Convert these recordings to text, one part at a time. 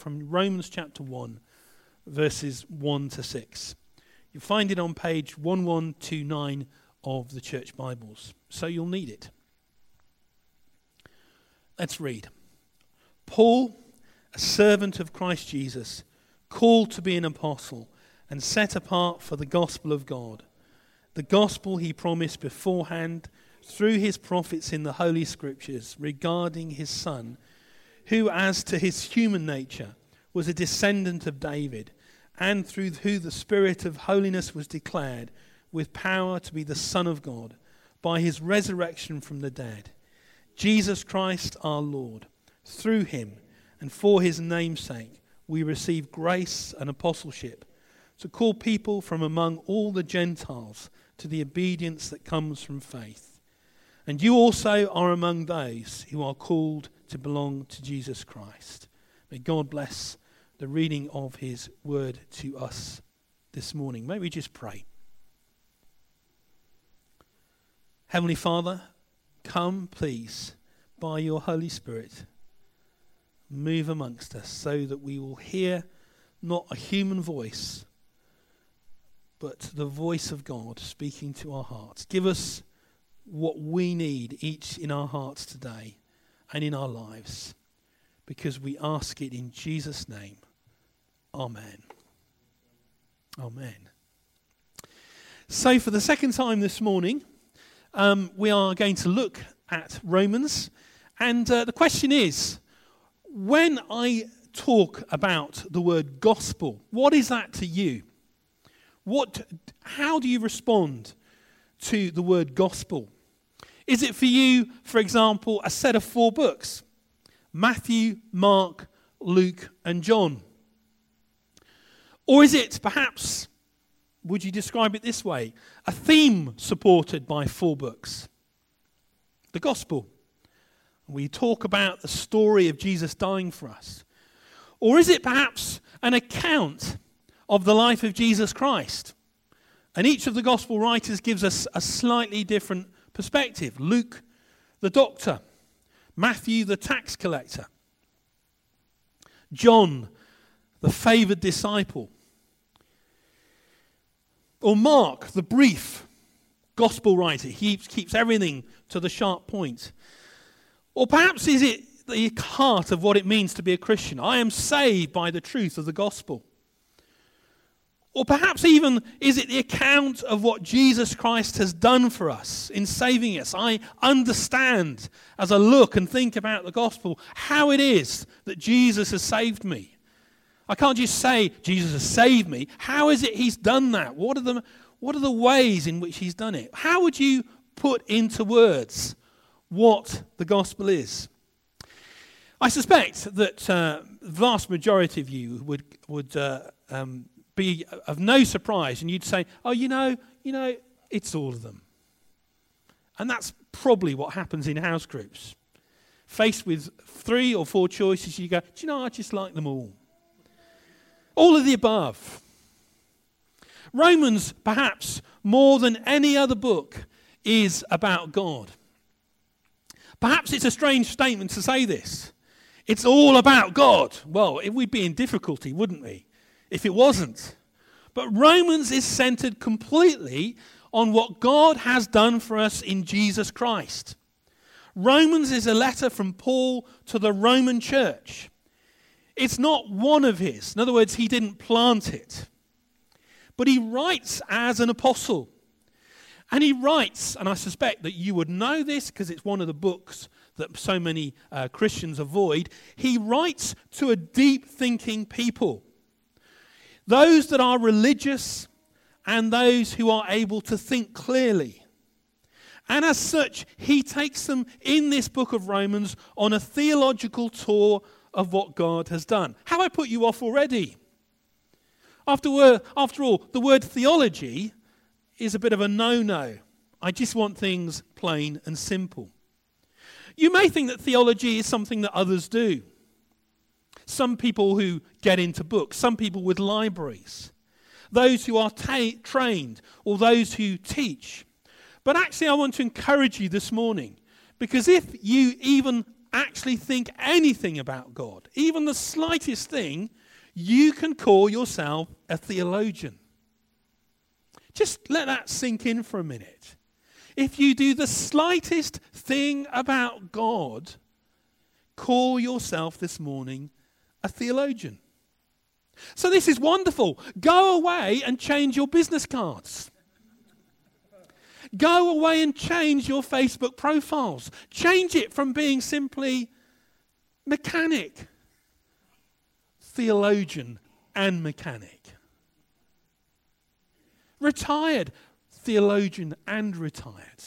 from Romans chapter 1, verses 1 to 6. You'll find it on page 1129 of the Church Bibles, so you'll need it. Let's read. Paul, a servant of Christ Jesus, called to be an apostle and set apart for the gospel of God, the gospel he promised beforehand through his prophets in the Holy Scriptures regarding his Son, who as to his human nature was a descendant of David, and through who the Spirit of holiness was declared with power to be the Son of God by his resurrection from the dead, Jesus Christ our Lord. Through him and for his name's sake we receive grace and apostleship to call people from among all the Gentiles to the obedience that comes from faith. And you also are among those who are called to belong to Jesus Christ. May God bless the reading of his word to us this morning. May we just pray. Heavenly Father, come please by your Holy Spirit. Move amongst us so that we will hear not a human voice, but the voice of God speaking to our hearts. Give us what we need each in our hearts today and in our lives, because we ask it in Jesus' name. Amen. Amen. So for the second time this morning, we are going to look at Romans. And the question is, when I talk about the word gospel, what is that to you? How do you respond to the word gospel? Is it for you, for example, a set of 4 books? Matthew, Mark, Luke, and John. Or is it perhaps, would you describe it this way, a theme supported by 4 books? The gospel. We talk about the story of Jesus dying for us. Or is it perhaps an account of the life of Jesus Christ? And each of the gospel writers gives us a slightly different perspective. Luke, the doctor. Matthew, the tax collector. John, the favoured disciple. Or Mark, the brief gospel writer. He keeps everything to the sharp point. Or perhaps is it the heart of what it means to be a Christian? I am saved by the truth of the gospel. Or perhaps even is it the account of what Jesus Christ has done for us in saving us? I understand as I look and think about the gospel how it is that Jesus has saved me. I can't just say Jesus has saved me. How is it he's done that? What are the ways in which he's done it? How would you put into words what the gospel is? I suspect that the vast majority of you would be of no surprise, and you'd say, oh, you know, it's all of them. And that's probably what happens in house groups. Faced with 3 or 4 choices, you go, do you know, I just like them all. All of the above. Romans, perhaps more than any other book, is about God. Perhaps it's a strange statement to say this. It's all about God. Well, we'd be in difficulty, wouldn't we, if it wasn't? But Romans is centered completely on what God has done for us in Jesus Christ. Romans is a letter from Paul to the Roman church. It's not one of his. In other words, he didn't plant it. But he writes as an apostle. And he writes, and I suspect that you would know this because it's one of the books that so many Christians avoid. He writes to a deep-thinking people. Those that are religious and those who are able to think clearly. And as such, he takes them in this book of Romans on a theological tour of what God has done. Have I put you off already? After all, the word theology is a bit of a no-no. I just want things plain and simple. You may think that theology is something that others do. Some people who get into books, some people with libraries, those who are trained, or those who teach. But actually I want to encourage you this morning, because if you even actually think anything about God, even the slightest thing, you can call yourself a theologian. Just let that sink in for a minute. If you do the slightest thing about God, call yourself this morning a theologian. So this is wonderful. Go away and change your business cards. Go away and change your Facebook profiles. Change it from being simply mechanic, theologian and mechanic. Retired, theologian and retired.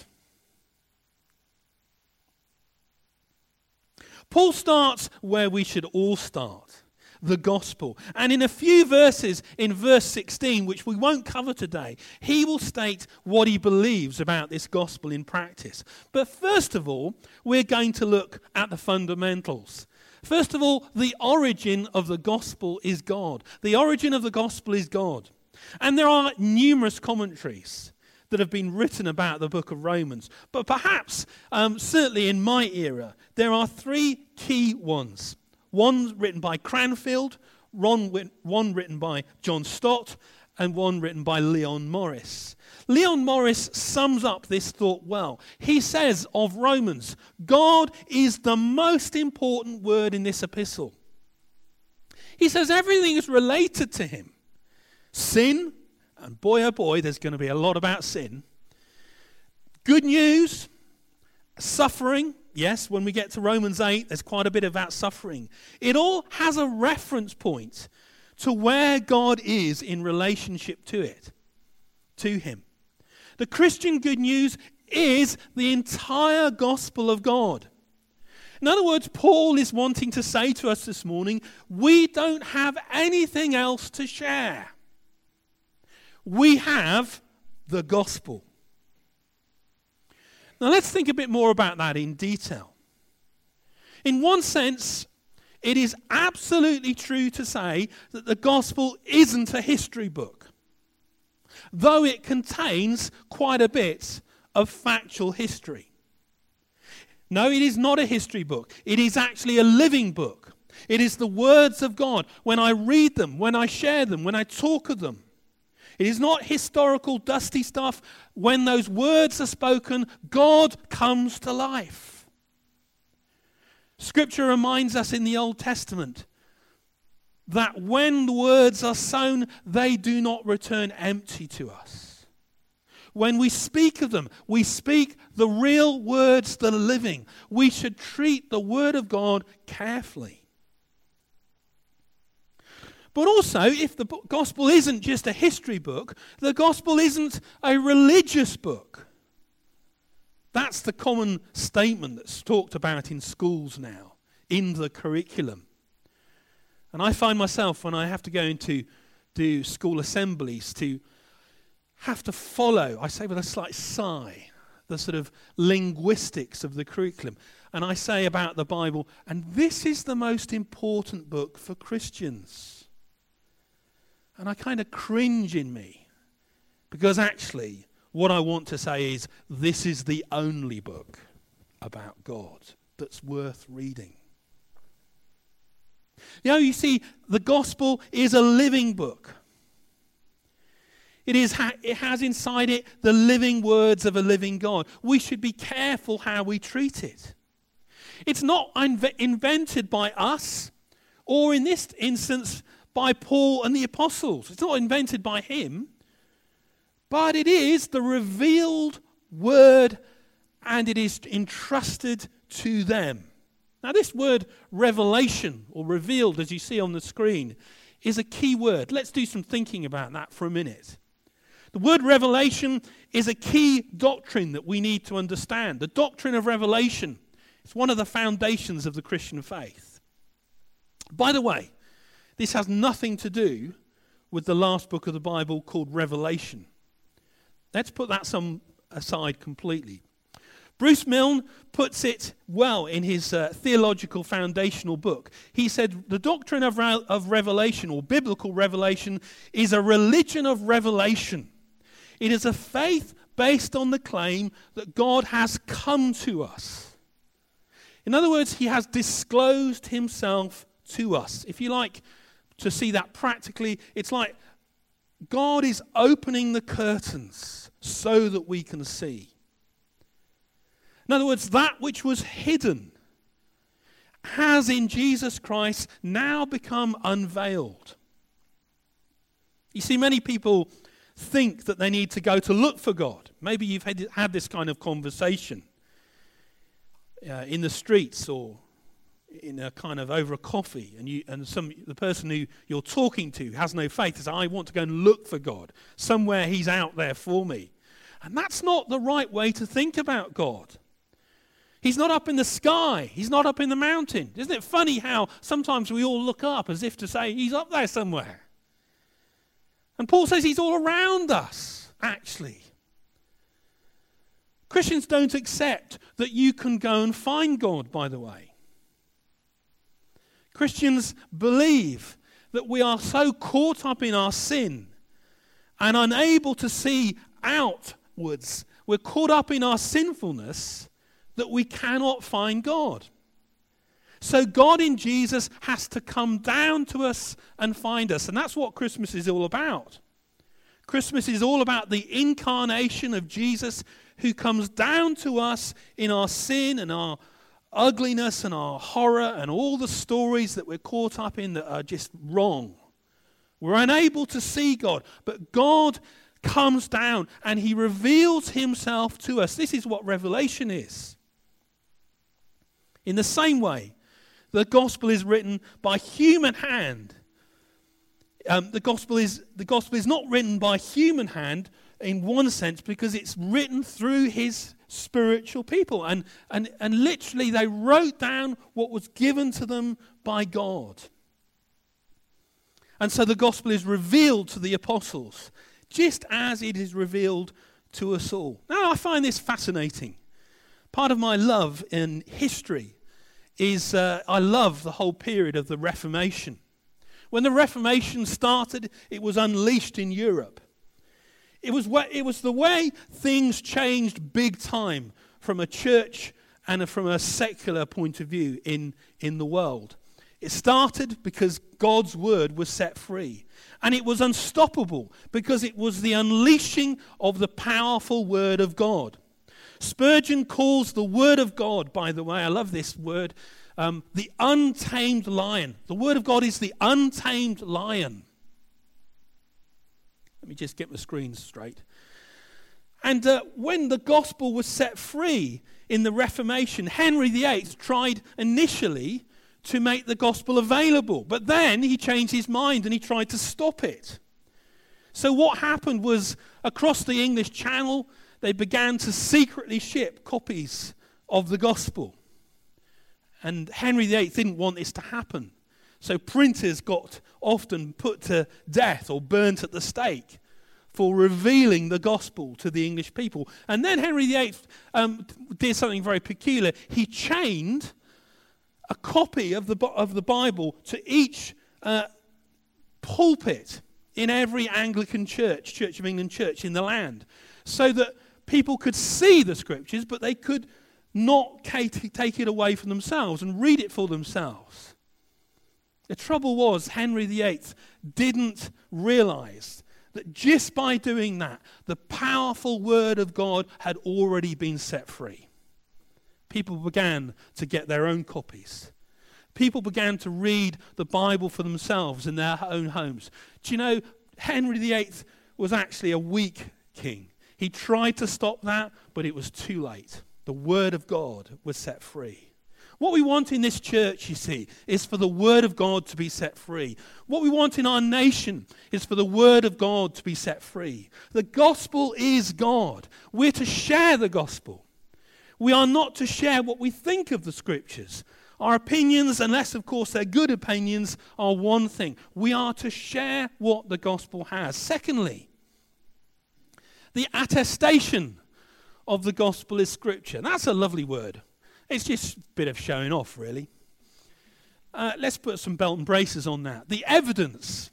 Paul starts where we should all start, the gospel. And in a few verses, in verse 16, which we won't cover today, he will state what he believes about this gospel in practice. But first of all, we're going to look at the fundamentals. First of all, the origin of the gospel is God. The origin of the gospel is God. And there are numerous commentaries that have been written about the book of Romans. But perhaps, certainly in my era, there are three key ones. One written by Cranfield, one written by John Stott, and one written by Leon Morris. Leon Morris sums up this thought well. He says of Romans, God is the most important word in this epistle. He says everything is related to him. Sin, and boy oh boy, there's going to be a lot about sin. Good news, suffering. Yes, when we get to Romans 8, there's quite a bit about suffering. It all has a reference point to where God is in relationship to him. The Christian good news is the entire gospel of God. In other words, Paul is wanting to say to us this morning, we don't have anything else to share. We have the gospel. Now let's think a bit more about that in detail. In one sense, it is absolutely true to say that the gospel isn't a history book, though it contains quite a bit of factual history. No, it is not a history book. It is actually a living book. It is the words of God. When I read them, when I share them, when I talk of them, it is not historical, dusty stuff. When those words are spoken, God comes to life. Scripture reminds us in the Old Testament that when the words are sown, they do not return empty to us. When we speak of them, we speak the real words that are living. We should treat the word of God carefully. But also, if the gospel isn't just a history book, the gospel isn't a religious book. That's the common statement that's talked about in schools now, in the curriculum. And I find myself, when I have to go into do school assemblies, to have to follow, I say with a slight sigh, the sort of linguistics of the curriculum. And I say about the Bible, and this is the most important book for Christians. And I kind of cringe in me, because actually what I want to say is this is the only book about God that's worth reading. You see, the gospel is a living book. It has inside it the living words of a living God. We should be careful how we treat it. It's not invented by us, or in this instance, by Paul and the apostles. It's not invented by him, but it is the revealed word, and it is entrusted to them. Now this word revelation, or revealed, as you see on the screen, is a key word. Let's do some thinking about that for a minute. The word revelation is a key doctrine that we need to understand. The doctrine of revelation is one of the foundations of the Christian faith. By the way, this has nothing to do with the last book of the Bible called Revelation. Let's put that aside completely. Bruce Milne puts it well in his theological foundational book. He said, the doctrine of revelation, or biblical revelation, is a religion of revelation. It is a faith based on the claim that God has come to us. In other words, he has disclosed himself to us. If you like to see that practically, it's like God is opening the curtains so that we can see. In other words, that which was hidden has in Jesus Christ now become unveiled. You see, many people think that they need to go to look for God. Maybe you've had this kind of conversation in the streets or in a kind of over a coffee, and the person who you're talking to has no faith. Says, I want to go and look for God. Somewhere he's out there for me. And that's not the right way to think about God. He's not up in the sky. He's not up in the mountain. Isn't it funny how sometimes we all look up as if to say he's up there somewhere? And Paul says he's all around us, actually. Christians don't accept that you can go and find God, by the way. Christians believe that we are so caught up in our sin and unable to see outwards. We're caught up in our sinfulness that we cannot find God. So God in Jesus has to come down to us and find us. And that's what Christmas is all about. Christmas is all about the incarnation of Jesus who comes down to us in our sin and our ugliness and our horror and all the stories that we're caught up in that are just wrong. We're unable to see God, but God comes down and he reveals himself to us. This is what Revelation is. In the same way, the gospel is written by human hand. The gospel is not written by human hand in one sense because it's written through his spiritual people. And literally they wrote down what was given to them by God. And so the gospel is revealed to the apostles, just as it is revealed to us all. Now, I find this fascinating. Part of my love in history is I love the whole period of the Reformation. When the Reformation started, it was unleashed in Europe. It was the way things changed big time from a church and from a secular point of view in the world. It started because God's word was set free. And it was unstoppable because it was the unleashing of the powerful word of God. Spurgeon calls the word of God, by the way, I love this word, the untamed lion. The word of God is the untamed lion. Let me just get my screen straight. And when the gospel was set free in the Reformation, Henry VIII tried initially to make the gospel available. But then he changed his mind and he tried to stop it. So what happened was, across the English Channel, they began to secretly ship copies of the gospel. And Henry VIII didn't want this to happen. So printers got often put to death or burnt at the stake for revealing the gospel to the English people. And then Henry VIII did something very peculiar. He chained a copy of the Bible to each pulpit in every Anglican church, Church of England church in the land, so that people could see the scriptures, but they could not take it away from themselves and read it for themselves. The trouble was, Henry VIII didn't realize that just by doing that, the powerful word of God had already been set free. People began to get their own copies. People began to read the Bible for themselves in their own homes. Do you know, Henry VIII was actually a weak king. He tried to stop that, but it was too late. The word of God was set free. What we want in this church, you see, is for the word of God to be set free. What we want in our nation is for the word of God to be set free. The gospel is God. We're to share the gospel. We are not to share what we think of the scriptures. Our opinions, unless of course they're good opinions, are one thing. We are to share what the gospel has. Secondly, the attestation of the gospel is scripture. That's a lovely word. It's just a bit of showing off, really. Let's put some belt and braces on that. The evidence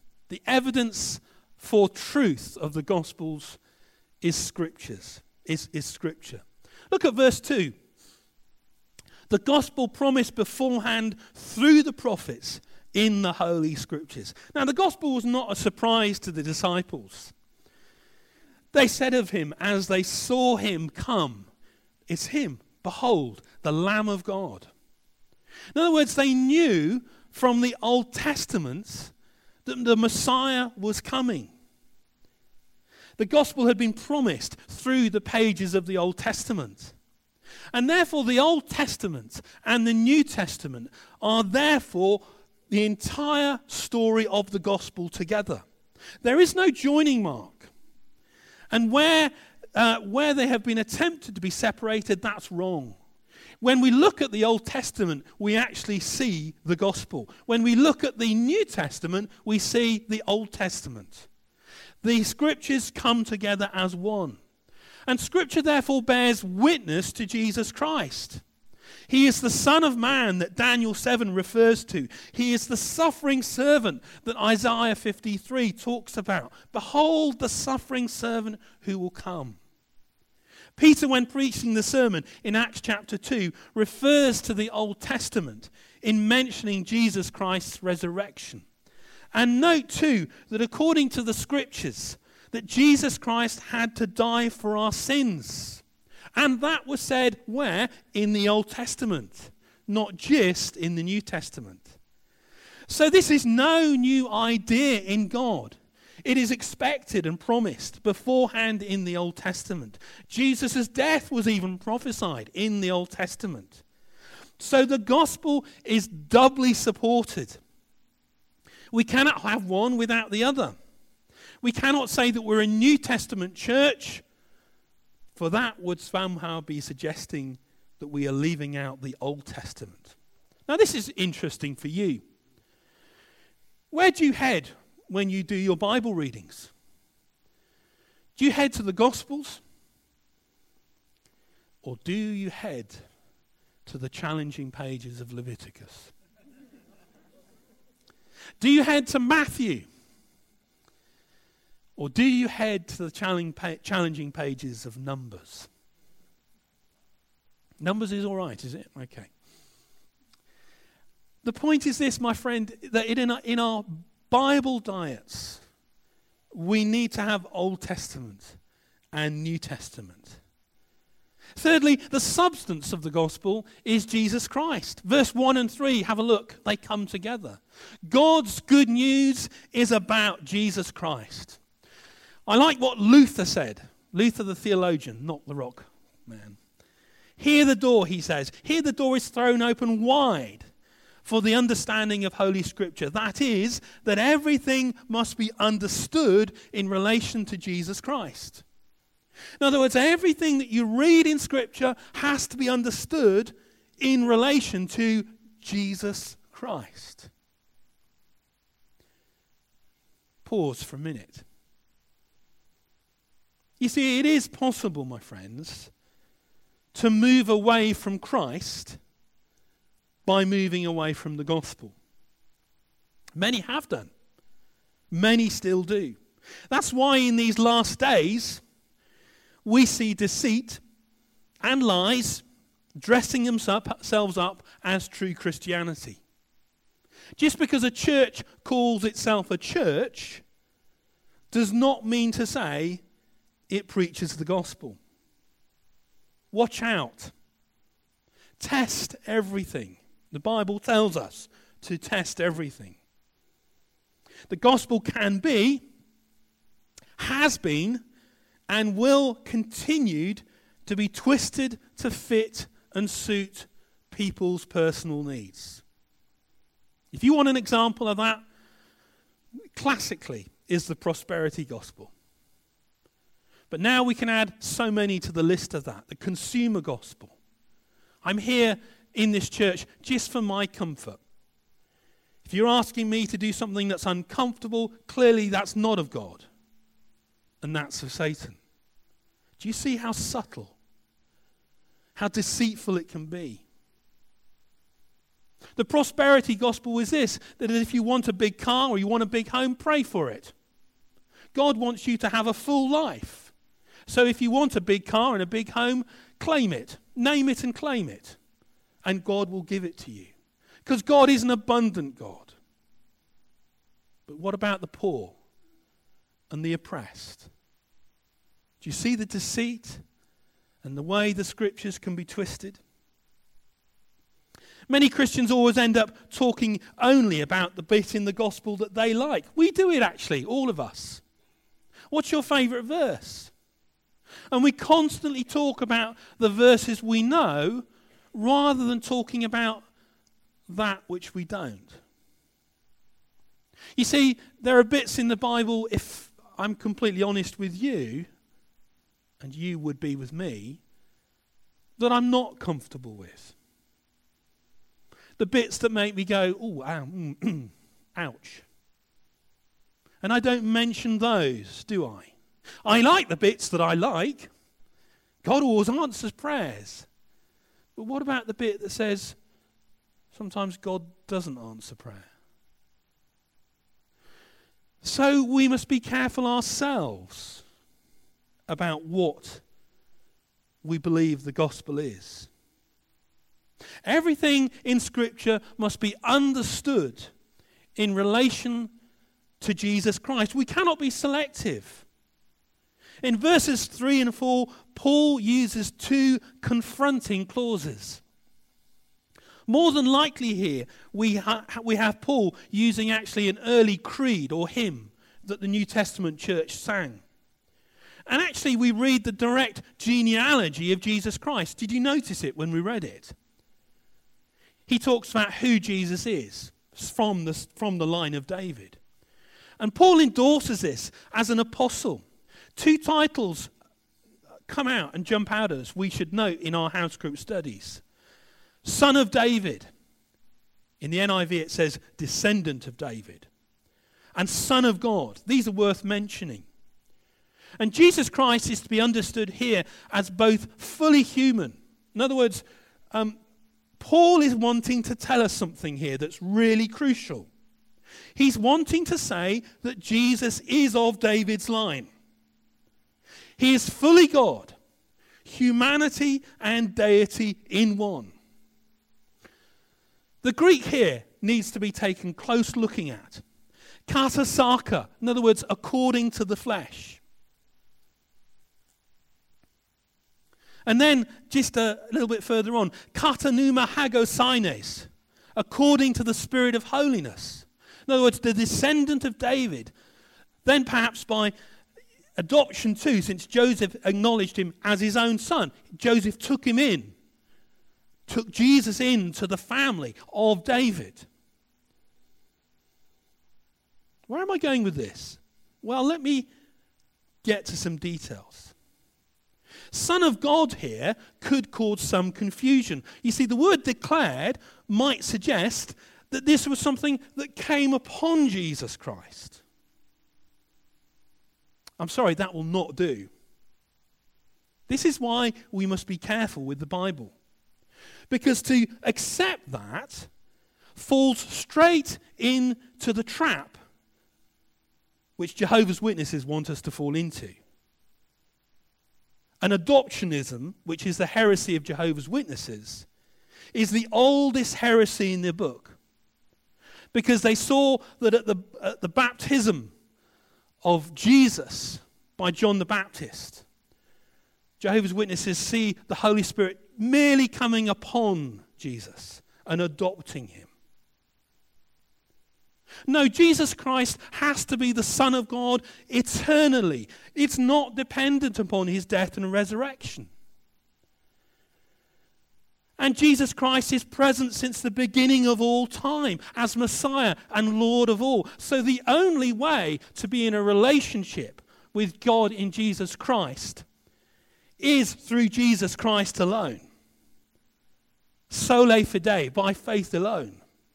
for truth of the gospels is scripture. Look at verse 2. The gospel promised beforehand through the prophets in the Holy Scriptures. Now, the gospel was not a surprise to the disciples. They said of him as they saw him come, "It's him, behold, the Lamb of God." In other words, they knew from the Old Testament that the Messiah was coming. The gospel had been promised through the pages of the Old Testament. And therefore, the Old Testament and the New Testament are therefore the entire story of the gospel together. There is no joining mark. And where they have been attempted to be separated, that's wrong. When we look at the Old Testament, we actually see the gospel. When we look at the New Testament, we see the Old Testament. The scriptures come together as one. And Scripture therefore bears witness to Jesus Christ. He is the Son of Man that Daniel 7 refers to. He is the suffering servant that Isaiah 53 talks about. Behold the suffering servant who will come. Peter, when preaching the sermon in Acts chapter 2, refers to the Old Testament in mentioning Jesus Christ's resurrection. And note too that according to the Scriptures, that Jesus Christ had to die for our sins. And that was said where? In the Old Testament, not just in the New Testament. So this is no new idea in God. It is expected and promised beforehand in the Old Testament. Jesus' death was even prophesied in the Old Testament. So the gospel is doubly supported. We cannot have one without the other. We cannot say that we're a New Testament church, for that would somehow be suggesting that we are leaving out the Old Testament. Now, this is interesting for you. Where do you head when you do your Bible readings? Do you head to the Gospels? Or do you head to the challenging pages of Leviticus? Do you head to Matthew? Or do you head to the challenging pages of Numbers? Numbers is all right, is it? Okay. The point is this, my friend, that in our Bible diets, we need to have Old Testament and New Testament. Thirdly, the substance of the gospel is Jesus Christ. Verse 1 and 3, have a look. They come together. God's good news is about Jesus Christ. I like what Luther said. Luther the theologian, not the rock man. Hear the door, he says. Here the door is thrown open wide for the understanding of Holy Scripture. That is, that everything must be understood in relation to Jesus Christ. In other words, everything that you read in Scripture has to be understood in relation to Jesus Christ. Pause for a minute. You see, it is possible, my friends, to move away from Christ by moving away from the gospel. Many have done. Many still do. That's why in these last days, we see deceit and lies dressing themselves up as true Christianity. Just because a church calls itself a church does not mean to say it preaches the gospel. Watch out. Test everything. The Bible tells us to test everything. The gospel can be, has been, and will continue to be twisted to fit and suit people's personal needs. If you want an example of that, classically is the prosperity gospel. But now we can add so many to the list of that. The consumer gospel. I'm here in this church just for my comfort. If you're asking me to do something that's uncomfortable, clearly that's not of God. And that's of Satan. Do you see how subtle, how deceitful it can be? The prosperity gospel is this, that if you want a big car or you want a big home, pray for it. God wants you to have a full life. So if you want a big car and a big home, claim it. Name it and claim it. and God will give it to you. Because God is an abundant God. But what about the poor and the oppressed? Do you see the deceit and the way the scriptures can be twisted? Many Christians always end up talking only about the bit in the gospel that they like. We do it actually, all of us. What's your favourite verse? And we constantly talk about the verses we know rather than talking about that which we don't. You see, there are bits in the Bible, if I'm completely honest with you, and you would be with me, that I'm not comfortable with. The bits that make me go, ooh, ow, ouch. And I don't mention those, do I? I like the bits that I like. God always answers prayers. But what about the bit that says, sometimes God doesn't answer prayer? So we must be careful ourselves about what we believe the gospel is. Everything in Scripture must be understood in relation to Jesus Christ. We cannot be selective. In verses 3 and 4, Paul uses two confronting clauses. More than likely here, we have Paul using actually an early creed or hymn that the New Testament church sang. And actually we read the direct genealogy of Jesus Christ. Did you notice it when we read it? He talks about who Jesus is from the line of David. And Paul endorses this as an apostle. Two titles come out and jump out at us we should note in our house group studies. Son of David. In the NIV it says descendant of David. And Son of God. These are worth mentioning. And Jesus Christ is to be understood here as both fully human. In other words, Paul is wanting to tell us something here that's really crucial. He's wanting to say that Jesus is of David's line. He is fully God, humanity and deity in one. The Greek here needs to be taken close looking at. Katasaka, in other words, according to the flesh. And then, just a little bit further on, katanuma hagosines, according to the Spirit of holiness. In other words, the descendant of David. Then perhaps by adoption too, since Joseph acknowledged him as his own son. Joseph took him in, took Jesus into the family of David. Where am I going with this? Well, let me get to some details. Son of God here could cause some confusion. You see, the word declared might suggest that this was something that came upon Jesus Christ. I'm sorry, that will not do. This is why we must be careful with the Bible. Because to accept that falls straight into the trap which Jehovah's Witnesses want us to fall into. And adoptionism, which is the heresy of Jehovah's Witnesses, is the oldest heresy in the book. Because they saw that at the baptism of Jesus by John the Baptist, Jehovah's Witnesses see the Holy Spirit merely coming upon Jesus and adopting him. No, Jesus Christ has to be the Son of God eternally. It's not dependent upon his death and resurrection. And Jesus Christ is present since the beginning of all time as Messiah and Lord of all. So the only way to be in a relationship with God in Jesus Christ is through Jesus Christ alone. Sole fide, by faith alone.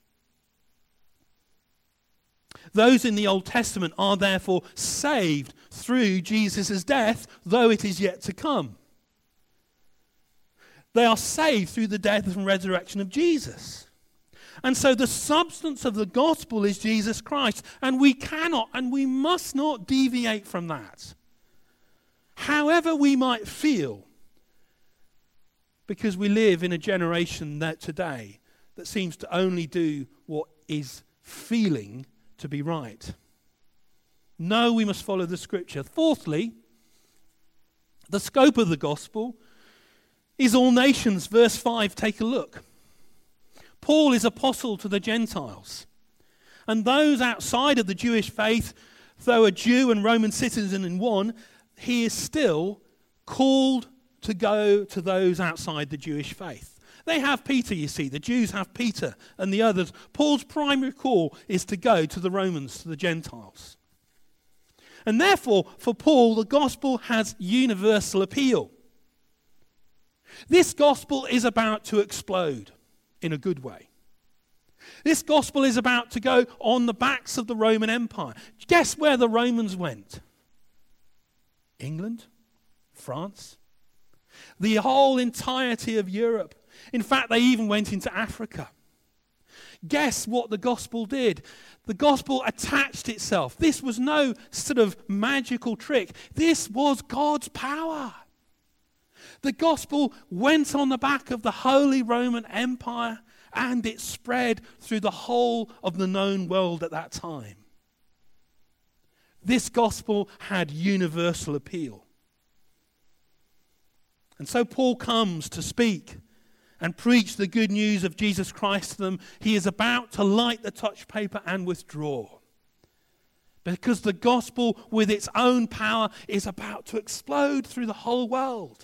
Those in the Old Testament are therefore saved through Jesus' death, though it is yet to come. They are saved through the death and resurrection of Jesus. And so the substance of the gospel is Jesus Christ. And we cannot and we must not deviate from that. However we might feel because we live in a generation that today that seems to only do what is feeling to be right. No, we must follow the scripture. Fourthly, the scope of the gospel is all nations. Verse 5, take a look. Paul is apostle to the Gentiles. And those outside of the Jewish faith, though a Jew and Roman citizen in one, he is still called to go to those outside the Jewish faith. They have Peter, you see. The Jews have Peter and the others. Paul's primary call is to go to the Romans, to the Gentiles. And therefore, for Paul, the gospel has universal appeal. This gospel is about to explode in a good way. This gospel is about to go on the backs of the Roman Empire. Guess where the Romans went? England? France? The whole entirety of Europe. In fact, they even went into Africa. Guess what the gospel did? The gospel attached itself. This was no sort of magical trick. This was God's power. The gospel went on the back of the Holy Roman Empire, and it spread through the whole of the known world at that time. This gospel had universal appeal. And so Paul comes to speak and preach the good news of Jesus Christ to them. He is about to light the touch paper and withdraw, because the gospel with its own power is about to explode through the whole world.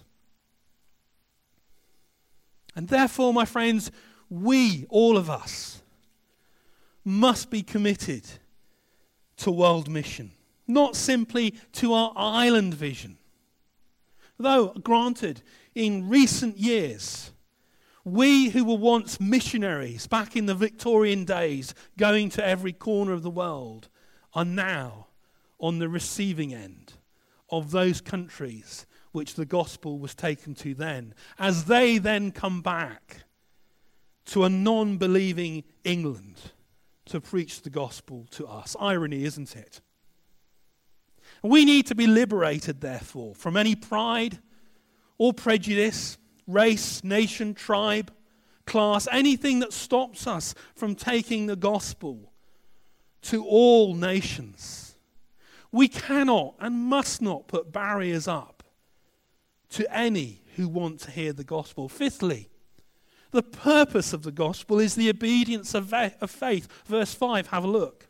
And therefore, my friends, we, all of us, must be committed to world mission, not simply to our island vision. Though, granted, in recent years, we who were once missionaries back in the Victorian days, going to every corner of the world, are now on the receiving end of those countries which the gospel was taken to then, as they then come back to a non-believing England to preach the gospel to us. Irony, isn't it? We need to be liberated, therefore, from any pride or prejudice, race, nation, tribe, class, anything that stops us from taking the gospel to all nations. We cannot and must not put barriers up to any who want to hear the gospel. Fifthly, the purpose of the gospel is the obedience of faith. Verse 5, have a look.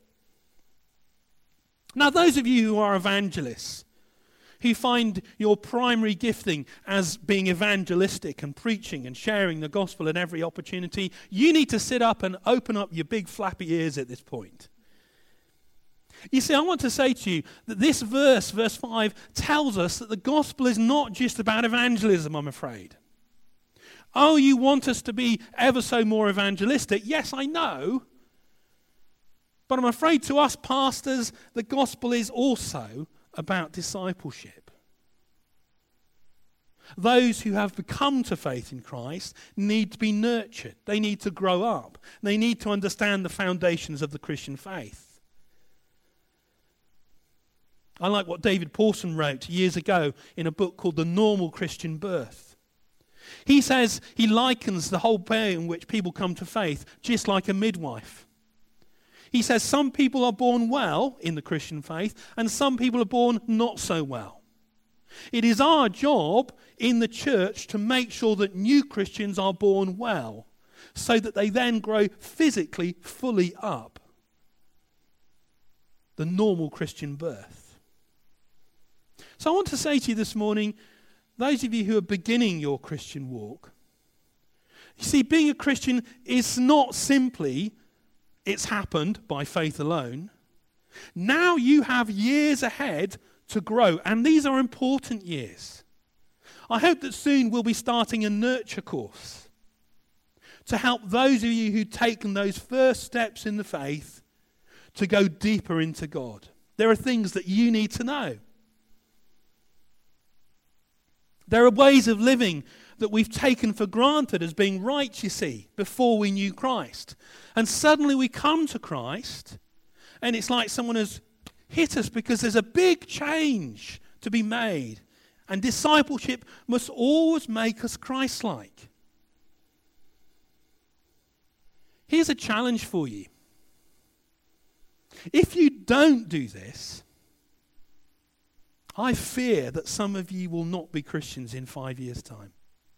Now, those of you who are evangelists, who find your primary gifting as being evangelistic and preaching and sharing the gospel at every opportunity, you need to sit up and open up your big flappy ears at this point. You see, I want to say to you that this verse 5, tells us that the gospel is not just about evangelism, I'm afraid. Oh, you want us to be ever so more evangelistic? Yes, I know. But I'm afraid to us pastors, the gospel is also about discipleship. Those who have come to faith in Christ need to be nurtured. They need to grow up. They need to understand the foundations of the Christian faith. I like what David Pawson wrote years ago in a book called The Normal Christian Birth. He says he likens the whole way in which people come to faith just like a midwife. He says some people are born well in the Christian faith and some people are born not so well. It is our job in the church to make sure that new Christians are born well so that they then grow physically fully up. The normal Christian birth. So I want to say to you this morning, those of you who are beginning your Christian walk, you see, being a Christian is not simply it's happened by faith alone. Now you have years ahead to grow, and these are important years. I hope that soon we'll be starting a nurture course to help those of you who've taken those first steps in the faith to go deeper into God. There are things that you need to know. There are ways of living that we've taken for granted as being right, you see, before we knew Christ. And suddenly we come to Christ, and it's like someone has hit us because there's a big change to be made. And discipleship must always make us Christ-like. Here's a challenge for you. If you don't do this, I fear that some of you will not be Christians in 5 years' time.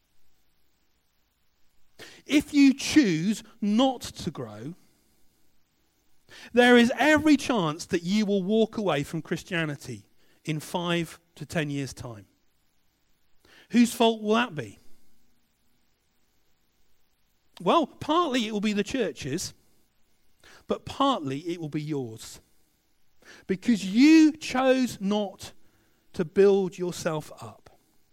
If you choose not to grow, there is every chance that you will walk away from Christianity in 5 to 10 years' time. Whose fault will that be? Well, partly it will be the church's, but partly it will be yours. Because you chose not to build yourself up.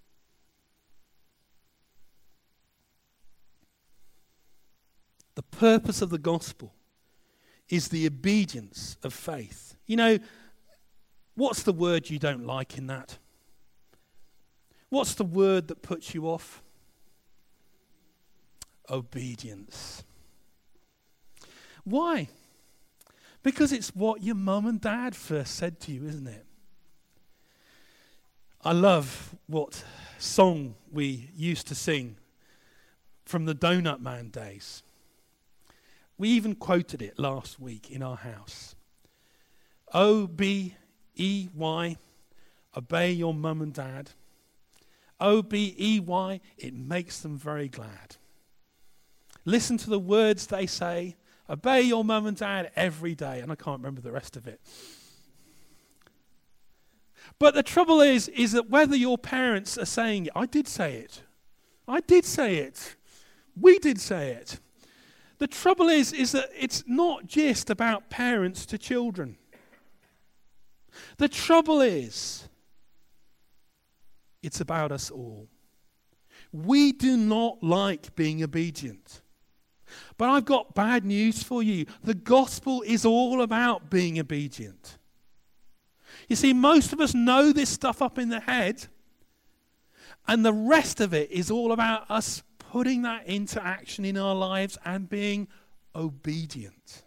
The purpose of the gospel is the obedience of faith. You know, what's the word you don't like in that? What's the word that puts you off? Obedience. Why? Because it's what your mum and dad first said to you, isn't it? I love what song we used to sing from the Donut Man days. We even quoted it last week in our house. O-B-E-Y, obey your mum and dad. O-B-E-Y, it makes them very glad. Listen to the words they say. Obey your mum and dad every day. And I can't remember the rest of it. But the trouble is that whether your parents are saying it, I did say it. We did say it. The trouble is that it's not just about parents to children. The trouble is, it's about us all. We do not like being obedient. But I've got bad news for you. The gospel is all about being obedient. You see, most of us know this stuff up in the head, and the rest of it is all about us putting that into action in our lives and being obedient.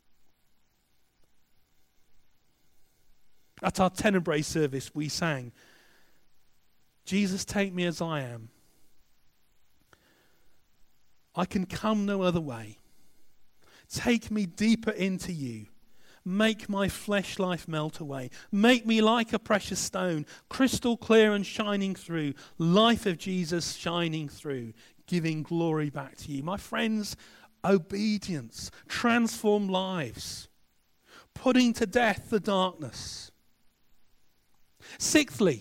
At our Tenebrae service, we sang, Jesus, take me as I am. I can come no other way. Take me deeper into you. Make my flesh life melt away. Make me like a precious stone, crystal clear and shining through. Life of Jesus shining through, giving glory back to you. My friends, obedience, transform lives, putting to death the darkness. Sixthly,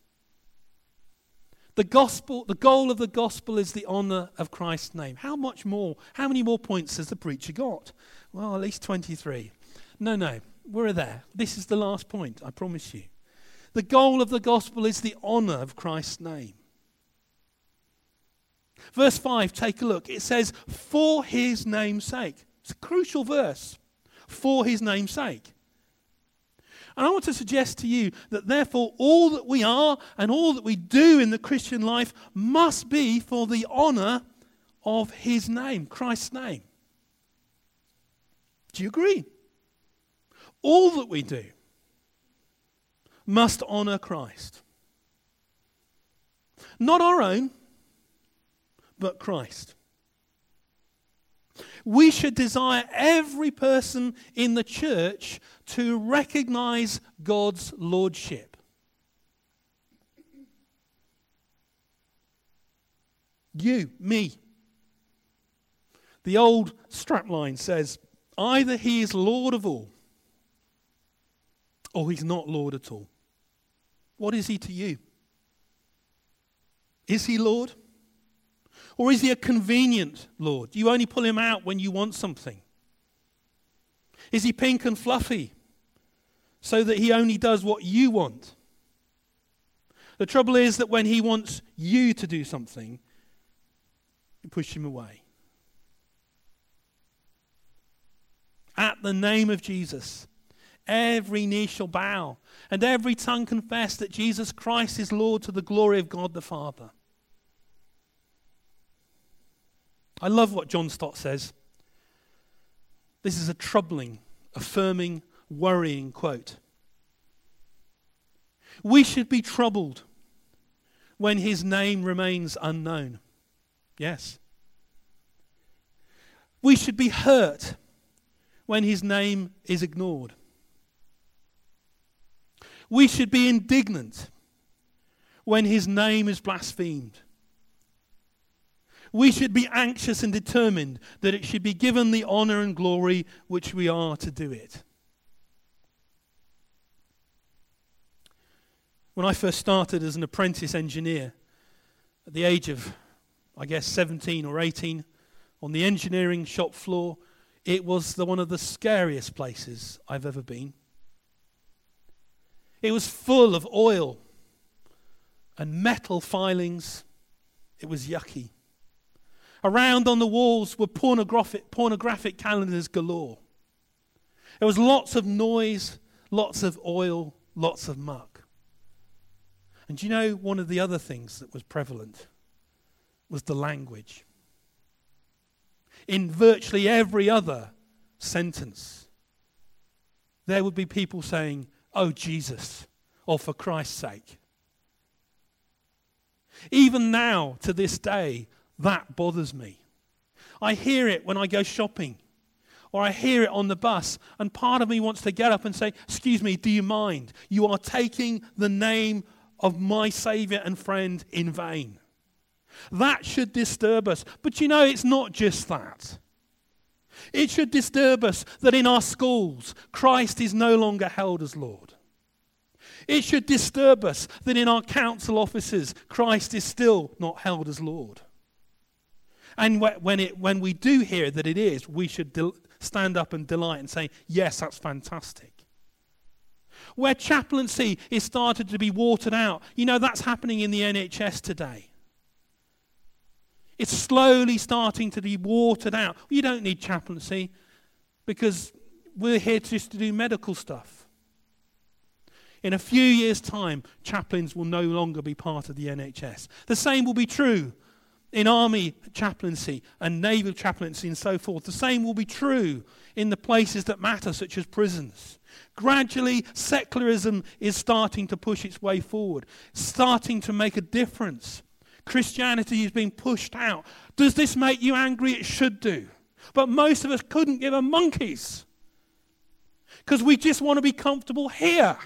the goal of the gospel is the honor of Christ's name. How many more points has the preacher got? Well, at least 23. No, we're there. This is the last point, I promise you. The goal of the gospel is the honor of Christ's name. Verse 5, take a look. It says, for his name's sake. It's a crucial verse. For his name's sake. And I want to suggest to you that therefore all that we are and all that we do in the Christian life must be for the honor of his name, Christ's name. Do you agree? All that we do must honor Christ. Not our own, but Christ. We should desire every person in the church to recognize God's lordship. You, me. The old strapline says, either he is Lord of all, or he's not Lord at all. What is he to you? Is he Lord? Or is he a convenient Lord? You only pull him out when you want something. Is he pink and fluffy so that he only does what you want? The trouble is that when he wants you to do something, you push him away. At the name of Jesus, every knee shall bow and every tongue confess that Jesus Christ is Lord to the glory of God the Father. I love what John Stott says. This is a troubling, affirming, worrying quote. We should be troubled when his name remains unknown. Yes. We should be hurt when his name is ignored. We should be indignant when his name is blasphemed. We should be anxious and determined that it should be given the honor and glory which we are to do it. When I first started as an apprentice engineer, at the age of, 17 or 18, on the engineering shop floor, it was one of the scariest places I've ever been. It was full of oil and metal filings. It was yucky. Around on the walls were pornographic calendars galore. There was lots of noise, lots of oil, lots of muck. And do you know, one of the other things that was prevalent was the language. In virtually every other sentence, there would be people saying, "Oh, Jesus," or "for Christ's sake." Even now, to this day, that bothers me. I hear it when I go shopping, or I hear it on the bus, and part of me wants to get up and say, "Excuse me, do you mind? You are taking the name of my Saviour and friend in vain." That should disturb us. But you know, it's not just that. It should disturb us that in our schools, Christ is no longer held as Lord. It should disturb us that in our council offices, Christ is still not held as Lord. And when we do hear that it is, we should stand up and delight and say, "Yes, that's fantastic." Where chaplaincy is started to be watered out, you know, that's happening in the NHS today. It's slowly starting to be watered out. You don't need chaplaincy because we're here just to do medical stuff. In a few years' time, chaplains will no longer be part of the NHS. The same will be true in army chaplaincy and naval chaplaincy and so forth. The same will be true in the places that matter, such as prisons. Gradually, secularism is starting to push its way forward, starting to make a difference. Christianity is being pushed out. Does this make you angry? It should do. But most of us couldn't give a monkey's because we just want to be comfortable here.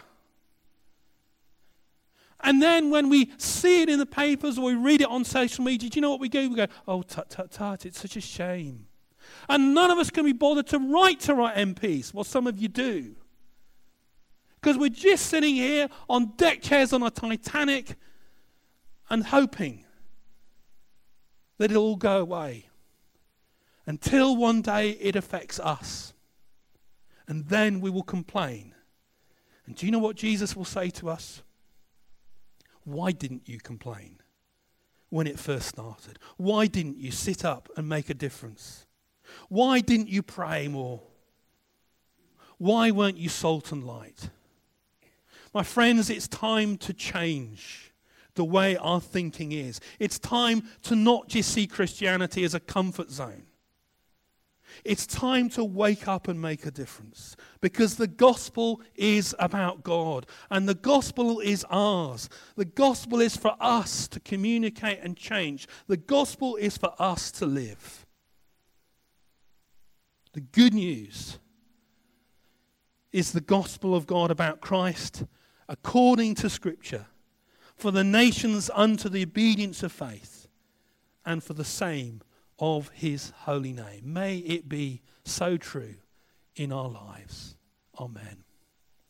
And then when we see it in the papers or we read it on social media, do you know what we do? We go, "Oh, tut, tut, tut, it's such a shame." And none of us can be bothered to write to our MPs. Well, some of you do. Because we're just sitting here on deck chairs on a Titanic and hoping that it'll all go away until one day it affects us. And then we will complain. And do you know what Jesus will say to us? Why didn't you complain when it first started? Why didn't you sit up and make a difference? Why didn't you pray more? Why weren't you salt and light? My friends, it's time to change the way our thinking is. It's time to not just see Christianity as a comfort zone. It's time to wake up and make a difference, because the gospel is about God and the gospel is ours. The gospel is for us to communicate and change. The gospel is for us to live. The good news is the gospel of God about Christ according to Scripture, for the nations unto the obedience of faith, and for the same of his holy name. May it be so true in our lives. Amen.